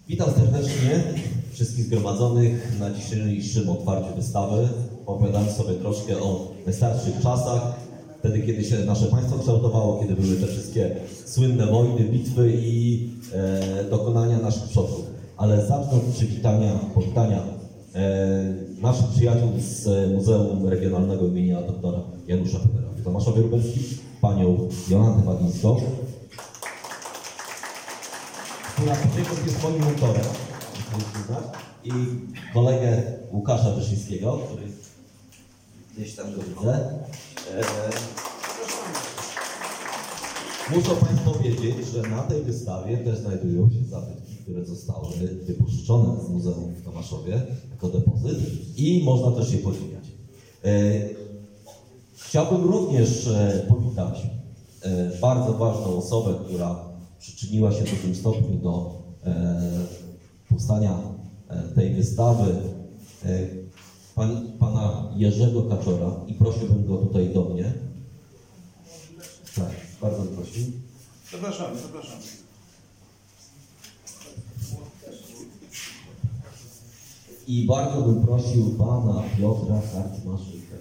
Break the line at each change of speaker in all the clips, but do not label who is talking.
Witam serdecznie wszystkich zgromadzonych na dzisiejszym otwarciu wystawy. Opowiadamy sobie troszkę o najstarszych czasach, wtedy kiedy się nasze państwo kształtowało, kiedy były te wszystkie słynne wojny, bitwy i dokonania naszych przodków. Ale zacznę od powitania naszych przyjaciół z Muzeum Regionalnego imienia doktora Janusza Petera. Tomaszowi Lubelskim, panią Jolantę Wadińską, która poniekąd jest moim mentorem, i kolegę Łukasza Wyszyńskiego, który gdzieś tam go widzę. Muszę Państwu powiedzieć, że na tej wystawie też znajdują się zabytki, które zostały wypożyczone z Muzeum w Tomaszowie jako depozyt i można też je podziwiać. Chciałbym również powitać bardzo ważną osobę, która przyczyniła się w tym stopniu do powstania tej wystawy, pana Jerzego Kaczora, i prosiłbym go tutaj do mnie. Tak, bardzo prosił.
Zapraszamy.
I bardzo bym prosił pana Piotra Karczmarzyka.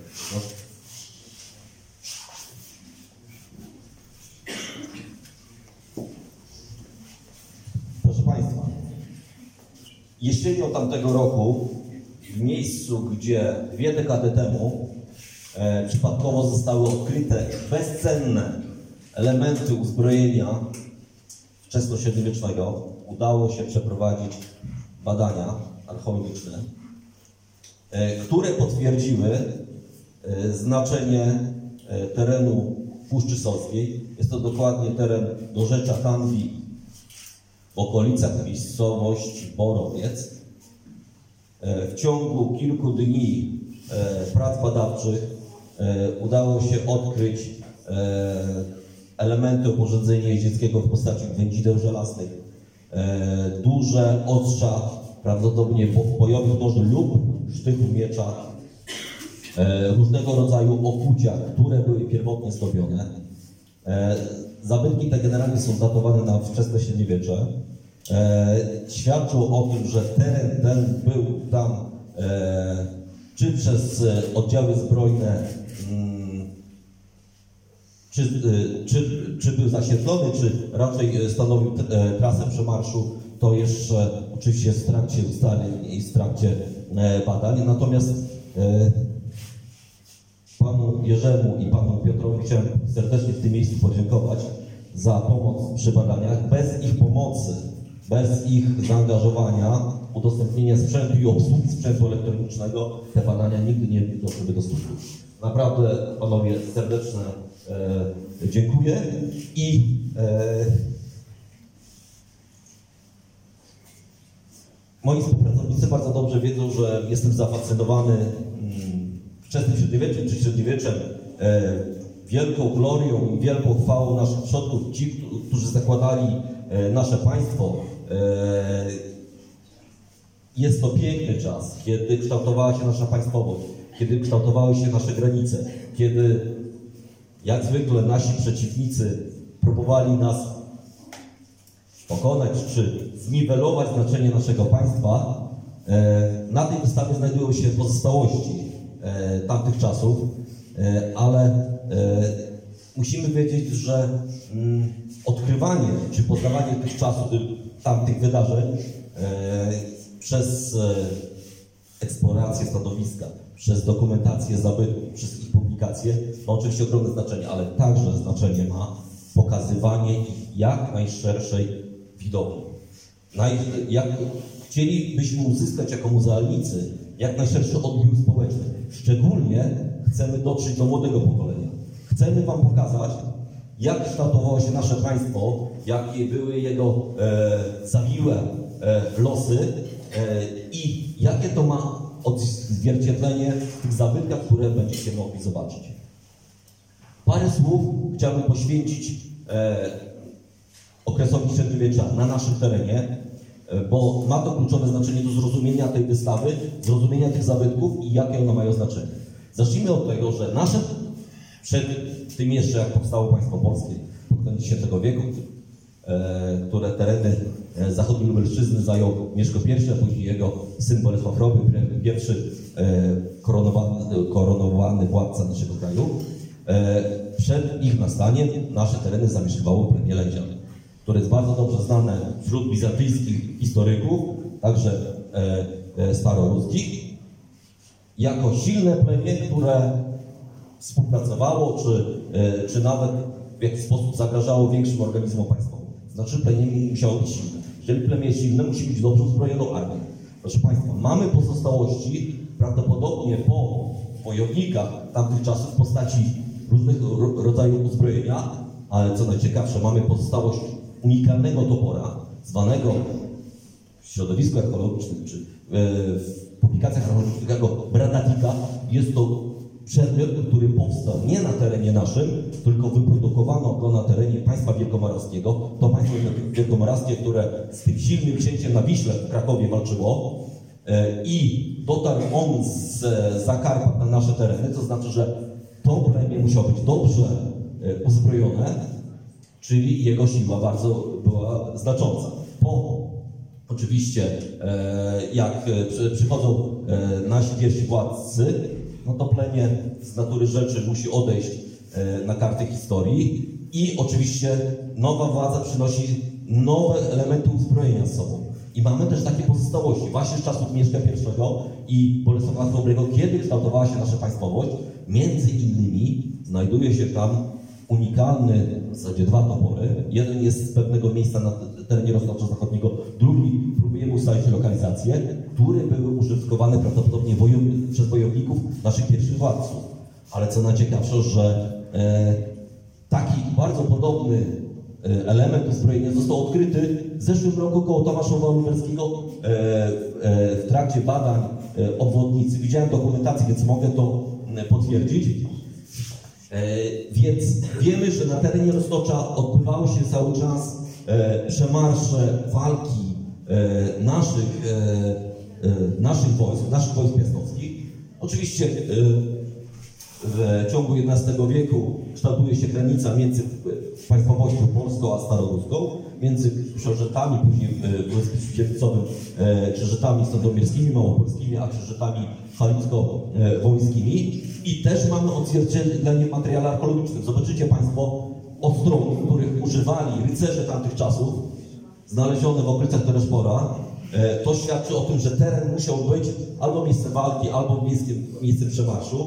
Proszę Państwa, jesienią tamtego roku, w miejscu, gdzie 2 dekady temu przypadkowo zostały odkryte bezcenne elementy uzbrojenia wczesnośredniowiecznego, udało się przeprowadzić badania archeologiczne, które potwierdziły znaczenie terenu Puszczy Solskiej. Jest to dokładnie teren dorzecza Kanwi, w okolicach miejscowości Borowiec. W ciągu kilku dni prac badawczych udało się odkryć elementy oporządzenia jeździeckiego w postaci wędzideł żelaznych, duże ostrza, prawdopodobnie bojowych noży lub sztychu miecza, różnego rodzaju okucia, które były pierwotnie zdobione. Zabytki te generalnie są datowane na wczesne średniowiecze. Świadczą o tym, że teren ten był tam czy przez oddziały zbrojne, czy był zasiedlony, czy raczej stanowił trasę przemarszu. To jeszcze oczywiście jest w trakcie ustaleń i w trakcie badań. Natomiast panu Jerzemu i panu Piotrowi chciałem serdecznie w tym miejscu podziękować za pomoc przy badaniach. Bez ich pomocy, bez ich zaangażowania, udostępnienia sprzętu i obsługi sprzętu elektronicznego, te badania nigdy nie doszłyby do skutku. Naprawdę panowie serdeczne dziękuję i moi współpracownicy bardzo dobrze wiedzą, że jestem zafascynowany wczesnym średniowieczem czy średniowieczem, wielką glorią i wielką chwałą naszych przodków, ci, którzy zakładali nasze państwo. Jest to piękny czas, kiedy kształtowała się nasza państwowość, kiedy kształtowały się nasze granice, kiedy jak zwykle nasi przeciwnicy próbowali nas pokonać czy zniwelować znaczenie naszego państwa. Na tej wystawie znajdują się pozostałości tamtych czasów, ale musimy wiedzieć, że odkrywanie czy poznawanie tych czasów, tamtych wydarzeń przez eksplorację stanowiska, przez dokumentację zabytków, przez ich publikacje ma oczywiście ogromne znaczenie, ale także znaczenie ma pokazywanie ich jak najszerszej widowni. Jak chcielibyśmy uzyskać jako muzealnicy jak najszerszy odbiór społeczny. Szczególnie chcemy dotrzeć do młodego pokolenia. Chcemy wam pokazać, jak kształtowało się nasze państwo, jakie były jego zawiłe losy i jakie to ma odzwierciedlenie w tych zabytkach, które będziecie mogli zobaczyć. Parę słów chciałbym poświęcić okresowi średniowiecza na naszym terenie, bo ma to kluczowe znaczenie do zrozumienia tej wystawy, zrozumienia tych zabytków i jakie one mają znaczenie. Zacznijmy od tego, że nasze, przed tym jeszcze jak powstało państwo polskie pod koniec X wieku, które tereny zachodniej Lubelszczyzny zajął Mieszko I, a później jego syn Bolesław Chroby, pierwszy koronowany władca naszego kraju. Przed ich nastaniem nasze tereny zamieszkiwało plemię Lędzian, które jest bardzo dobrze znane wśród bizantyjskich historyków, także staroruskich, jako silne plemię, które współpracowało, czy nawet w jakiś sposób zagrażało większym organizmom państwowym. Znaczy plemię musiało być silne. Jeżeli plemię jest silne, musi mieć dobrze uzbrojoną armię. Proszę Państwa, mamy pozostałości prawdopodobnie po wojownikach tamtych czasów w postaci różnych rodzajów uzbrojenia, ale co najciekawsze, mamy pozostałość unikalnego topora, zwanego w środowisku archeologicznym czy w publikacjach archeologicznych jako bradatika. Jest to przedmiot, który powstał nie na terenie naszym, tylko wyprodukowano go na terenie państwa wielkomorawskiego. To państwo wielkomorawskie, które z tym silnym księciem na Wiśle w Krakowie walczyło i dotarł on z Zakarpat na nasze tereny, to znaczy, że to plemię musiało być dobrze uzbrojone, czyli jego siła bardzo była znacząca. Oczywiście, jak przychodzą nasi pierwsi władcy, no to plemię z natury rzeczy musi odejść na kartę historii i oczywiście nowa władza przynosi nowe elementy uzbrojenia z sobą. I mamy też takie pozostałości właśnie z czasów Mieszka I i Bolesława Chrobrego, kiedy kształtowała się nasza państwowość. Między innymi znajduje się tam unikalny, w zasadzie dwa topory. Jeden jest z pewnego miejsca na terenie Rozkocza-Zachodniego, drugi próbujemy ustalić lokalizację, które były użytkowane prawdopodobnie przez wojowników naszych pierwszych władców. Ale co najciekawsze, że taki bardzo podobny element uzbrojenia został odkryty w zeszłym roku koło Tomaszowa Lubelskiego w trakcie badań obwodnicy. Widziałem dokumentację, więc mogę to potwierdzić. Więc wiemy, że na terenie Roztocza odbywały się cały czas przemarsze, walki naszych wojsk piastowskich. Oczywiście w ciągu XI wieku kształtuje się granica między państwowością polską a staroruską, między książętami, później w wojsku dziewiczowym, książętami sandomierskimi, małopolskimi, a książętami halicko-wołyskimi. I też mamy odzwierciedlenie w materiale archeologicznym. Zobaczycie Państwo ostroi, których używali rycerze tamtych czasów, znalezione w okolicach Tereszpora. To świadczy o tym, że teren musiał być albo miejsce walki, albo miejsce przemarszu.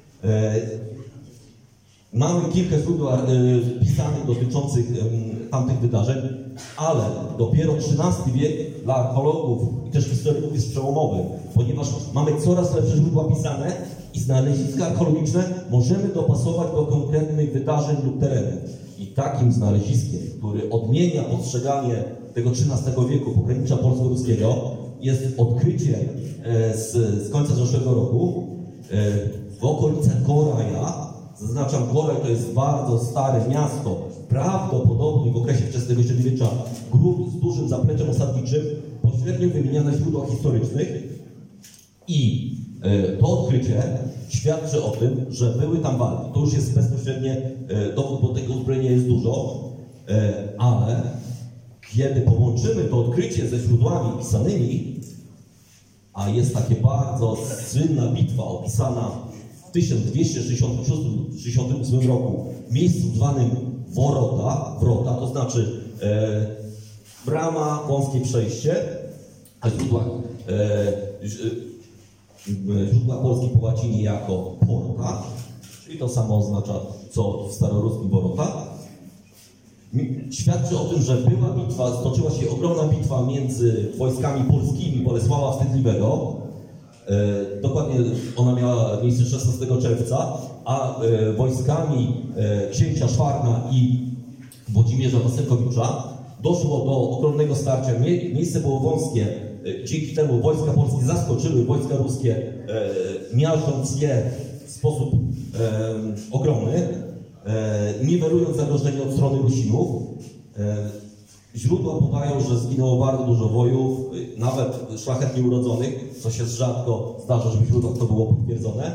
Mamy kilka źródeł pisanych dotyczących tamtych wydarzeń, ale dopiero XIII wiek dla archeologów i też historyków jest przełomowy, ponieważ mamy coraz lepsze źródła pisane i znaleziska archeologiczne możemy dopasować do konkretnych wydarzeń lub terenów. I takim znaleziskiem, który odmienia postrzeganie tego XIII wieku pogranicza polsko-ruskiego, jest odkrycie z końca zeszłego roku w okolicach Goraja. Zaznaczam, Goraj to jest bardzo stare miasto, prawdopodobnie w okresie wczesnego średniowiecza grunt z dużym zapleczem osadniczym, pośrednio wymieniane w źródłach historycznych. I to odkrycie świadczy o tym, że były tam walki. To już jest bezpośrednie dowód, bo tego uzbrojenia jest dużo, ale kiedy połączymy to odkrycie ze źródłami pisanymi, a jest takie bardzo słynna bitwa opisana w 1266-68 roku w miejscu zwanym Wrota, to znaczy brama, wąskie przejście, a źródła polskie po łacinie jako porta, czyli to samo oznacza co w staroruskim Worota. Świadczy o tym, że była bitwa, stoczyła się ogromna bitwa między wojskami polskimi Bolesława Wstydliwego. Dokładnie ona miała miejsce 16 czerwca, a wojskami księcia Szwarna i Włodzimierza Wasylkowicza doszło do ogromnego starcia. Miejsce było wąskie, dzięki temu wojska polskie zaskoczyły wojska ruskie, miażdżąc je w sposób ogromny, niwelując zagrożenie od strony Rusinów. Źródła podają, że zginęło bardzo dużo wojów, nawet szlachetnie urodzonych, co się rzadko zdarza, żeby w źródłach to było potwierdzone.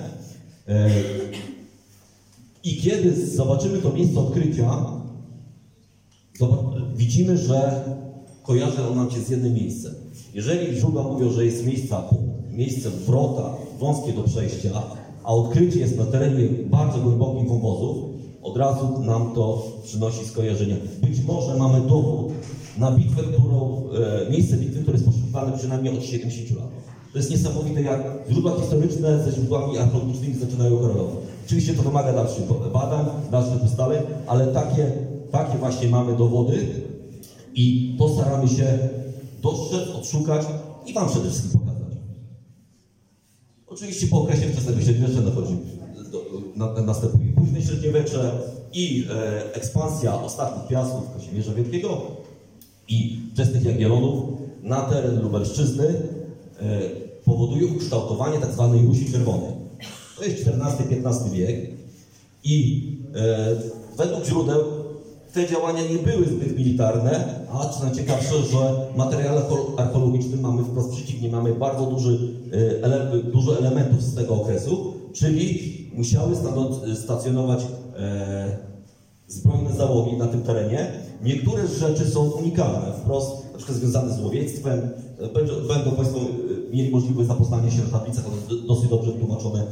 I kiedy zobaczymy to miejsce odkrycia, widzimy, że kojarzy on nam się z jednym miejscem. Jeżeli źródła mówią, że jest miejsce wrota wąskie do przejścia, a odkrycie jest na terenie bardzo głębokich wąwozów, od razu nam to przynosi skojarzenie. Być może mamy dowód na bitwę, miejsce bitwy, które jest poszukiwane przynajmniej od 70 lat. To jest niesamowite, jak źródła historyczne ze źródłami archeologicznymi zaczynają korelować. Oczywiście to wymaga dalszych badań, dalszych ustaleń, ale takie właśnie mamy dowody i to staramy się dostrzec, odszukać i Wam przede wszystkim pokazać. Oczywiście po okresie wczesnego średniowiecza następuje późne średniowiecze i ekspansja ostatnich piastów Kazimierza Wielkiego i wczesnych Jagiellonów na teren Lubelszczyzny powoduje ukształtowanie tzw. Rusi Czerwonej. To jest XIV-XV wiek i według źródeł te działania nie były zbyt militarne, a co najciekawsze, że w materiale archeologicznym mamy wprost przeciwnie, mamy bardzo dużo elementów z tego okresu, czyli musiały stacjonować zbrojne załogi na tym terenie. Niektóre rzeczy są unikalne, wprost na przykład związane z łowiectwem. Będą Państwo mieli możliwość zapoznania się na tablicach, dosyć dobrze wytłumaczone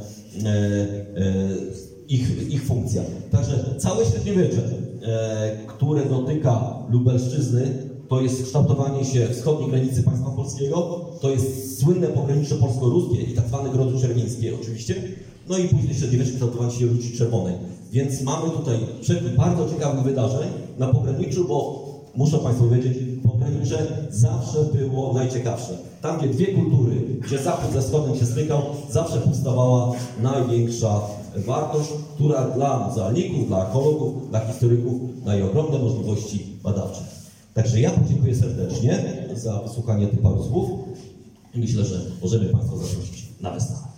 ich funkcja. Także całe średniowiecze, które dotyka Lubelszczyzny, to jest kształtowanie się wschodniej granicy państwa polskiego, to jest słynne pogranicze polsko-ruskie i tak zwane Grozy Czerwińskie oczywiście, no i później średniowiecze kształtowanie się Rusi Czerwonej. Więc mamy tutaj przekrój bardzo ciekawych wydarzeń na pograniczu, bo muszę Państwu powiedzieć, pogranicze zawsze było najciekawsze. Tam, gdzie dwie kultury, gdzie Zachód ze Wschodem się stykał, zawsze powstawała największa wartość, która dla muzealników, dla archeologów, dla historyków daje ogromne możliwości badawcze. Także ja podziękuję serdecznie za wysłuchanie tych paru słów i myślę, że możemy Państwa zaprosić na wystawę.